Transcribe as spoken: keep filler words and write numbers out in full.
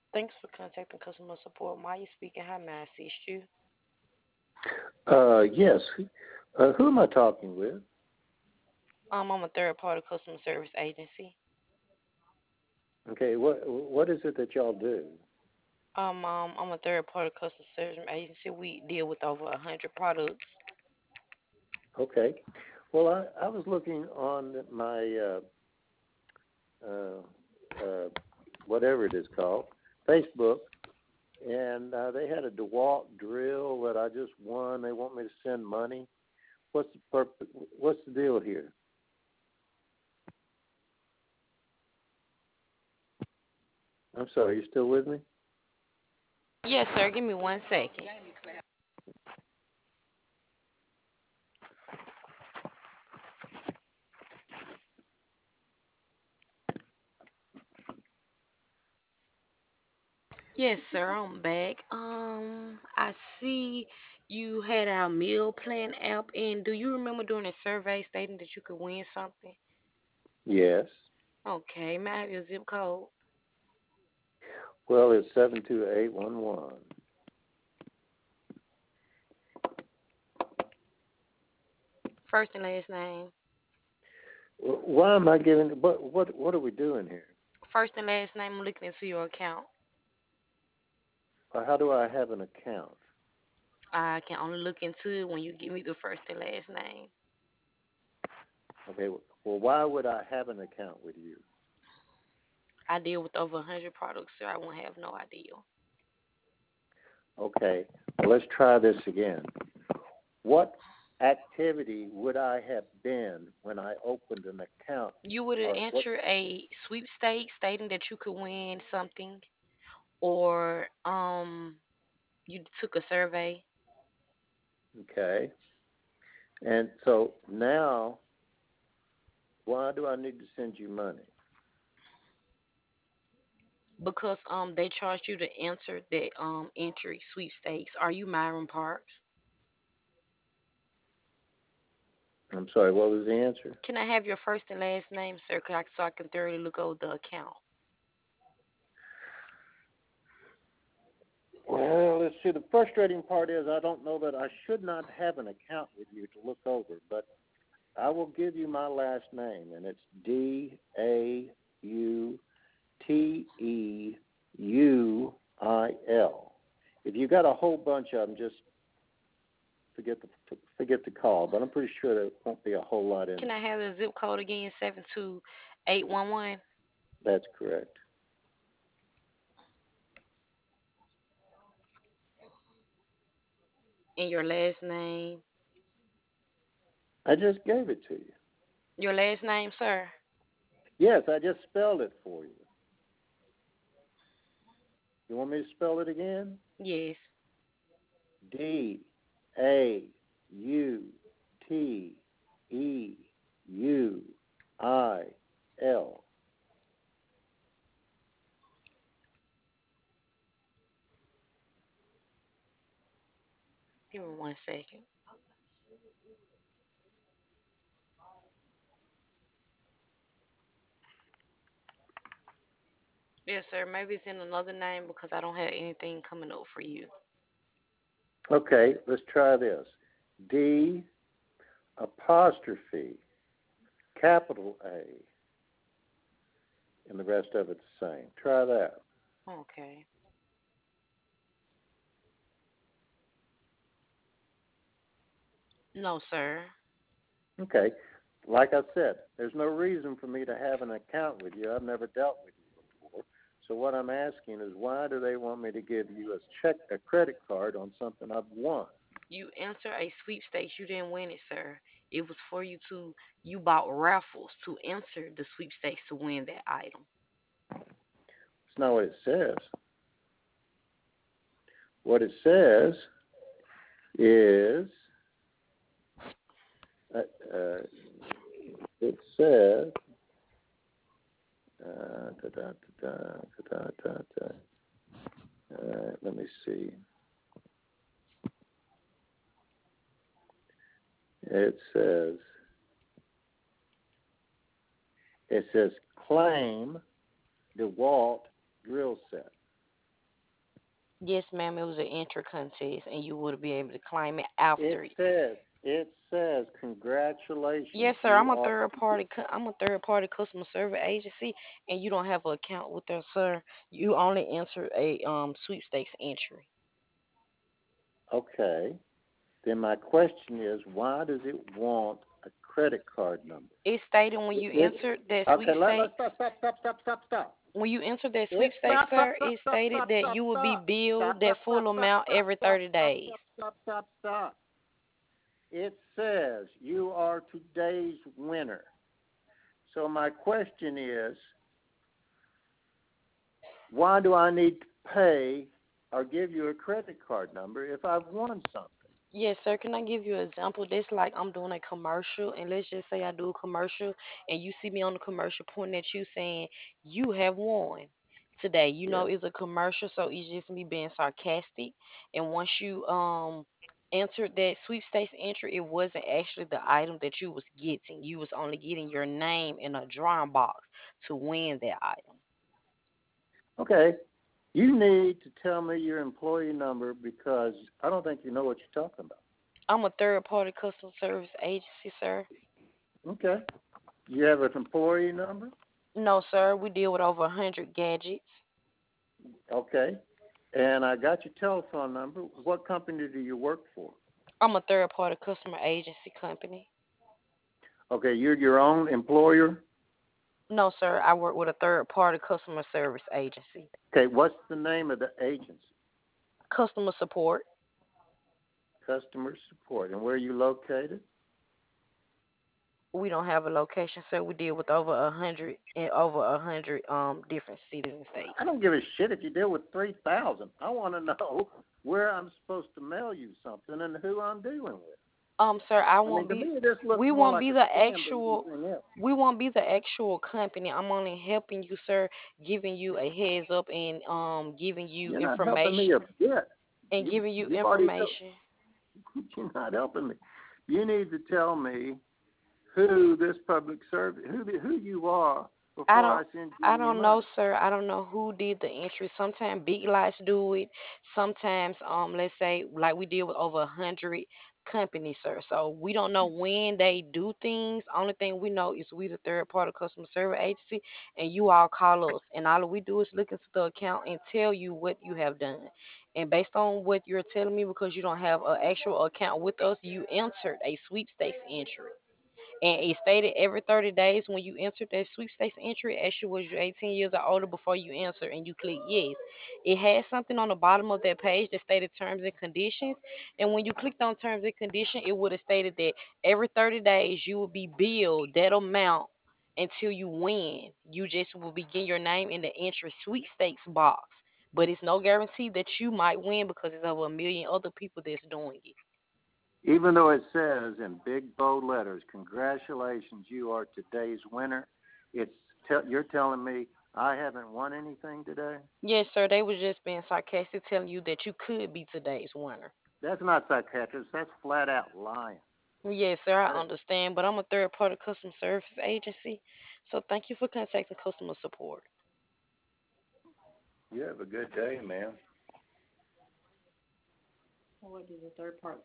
Thanks for contacting customer support. Maya speaking. How may I assist you? Uh, yes. Uh, who am I talking with? Um, I'm a third party customer service agency. Okay, what what is it that y'all do? Um, um, I'm a third party customer service agency. We deal with over a hundred products. Okay. Well, I, I was looking on my uh, uh, uh, whatever it is called, Facebook, and uh, they had a DeWalt drill that I just won. They want me to send money. What's the purpose? What's the deal here? I'm sorry, you still with me? Yes, sir. Give me one second. Yes, sir. I'm back. Um, I see you had our meal plan app, and do you remember doing a survey stating that you could win something? Yes. Okay, may I have your zip code? Well, it's seven two eight one one. First and last name. Why am I giving? What what what are we doing here? First and last name. I'm looking into your account. Or how do I have an account? I can only look into it when you give me the first and last name. Okay. Well, why would I have an account with you? I deal with over a hundred products, sir. I won't have no idea. Okay. Well, let's try this again. What activity would I have been when I opened an account? You would have Or what? entered a sweepstakes stating that you could win something, or um, you took a survey Okay. And so now, why do I need to send you money? because um they charged you to enter that um entry sweepstakes. Are you Myron Parks? I'm sorry. What was the answer? Can I have your first and last name, sir, 'cause I- so I can thoroughly look over the account? Well, let's see. The frustrating part is I don't know that I should not have an account with you to look over, but I will give you my last name, and it's D A U T E U I L. If you got a whole bunch of them, just forget the forget the call. But I'm pretty sure there won't be a whole lot in Can it. I have the zip code again? Seven two eight one one. That's correct. And your last name. I just gave it to you. Your last name, sir. Yes, I just spelled it for you. You want me to spell it again? Yes. D A U T E U I L. Give me one second. Yes, sir. Maybe it's in another name because I don't have anything coming up for you. Okay, let's try this. D apostrophe capital A, and the rest of it's the same. Try that. Okay. No, sir. Okay. Like I said, there's no reason for me to have an account with you. I've never dealt with you before. So what I'm asking is why do they want me to give you a check a credit card on something I've won? You enter a sweepstakes. You didn't win it, sir. It was for you to, you bought raffles to enter the sweepstakes to win that item. It's not what it says. What it says is uh, uh, it says uh, da, da, da, da, da, da, da. Uh, let me see. It says it says claim DeWalt drill set. Yes, ma'am, it was an entry contest, and you would be able to claim it It after. says, it says, congratulations, Yes, sir. you I'm a are. third party. cu- I'm a third party customer service agency, and you don't have an account with us, sir. You only enter a um sweepstakes entry. Okay. Then my question is, why does it want a credit card number? It stated when It, you it enter that okay. Let, let's sweepstakes. stop, stop, stop, stop, stop, stop. When you enter that It sweepstakes, stop, stop, sir, stop, it stop, stated stop, that stop, you will be stop, stop, billed that stop, full stop, stop, amount stop, every stop, thirty stop, days. stop, stop, stop, stop. It says you are today's winner. So my question is, why do I need to pay or give you a credit card number if I've won something? Yes, sir. Can I give you an example? This like I'm doing a commercial, and let's just say I do a commercial, and you see me on the commercial pointing at you saying you have won today. You know Yeah. it's a commercial, so it's just me being sarcastic. And once you um entered that sweepstakes entry, it wasn't actually the item that you was getting. You was only getting your name in a drawing box to win that item. Okay. You need to tell me your employee number because I don't think you know what you're talking about. I'm a third party customer service agency, sir. Okay. You have an employee number? No, sir. We deal with over a hundred gadgets. Okay. And I got your telephone number. What company do you work for? I'm a third party customer agency company. Okay, you're your own employer? No, sir. I work with a third party customer service agency. Okay, what's the name of the agency? Customer support. Customer support. And where are you located? We don't have a location, sir. We deal with over a hundred and over a hundred um different cities and states. I don't give a shit if you deal with three thousand. I want to know where I'm supposed to mail you something and who I'm dealing with. Um, sir, I I mean, won't to be. me, this looks We more won't like be a the scam than actual. anything else. We won't be the actual company. I'm only helping you, sir, giving you a heads up and um giving you You're not helping me information a bit. and You, giving you you've already told, information. you're not helping me. You need to tell me who this public service, who the, who you are I before I don't send you I any don't know, money. sir. I don't know who did the entry. Sometimes big lots do it. Sometimes um let's say like we deal with over a hundred companies, sir. So we don't know when they do things. Only thing we know is we the third party customer service agency and you all call us and all we do is look into the account and tell you what you have done. And based on what you're telling me because you don't have an actual account with us, you entered a sweepstakes entry. And it stated every thirty days when you enter that sweepstakes entry, it asked you was you eighteen years or older before you answer, and you click yes. It had something on the bottom of that page that stated terms and conditions, and when you clicked on terms and conditions, it would have stated that every thirty days you will be billed that amount until you win. You just will begin your name in the entry sweepstakes box, but it's no guarantee that you might win because there's over a million other people that's doing it. Even though it says in big bold letters, "Congratulations, you are today's winner." It's te- you're telling me I haven't won anything today. Yes, sir. They was just being sarcastic, telling you that you could be today's winner. That's not psychiatrist. That's flat out lying. Yes, sir. I That, understand, but I'm a third party customer service agency, so thank you for contacting customer support. you have a good day, man.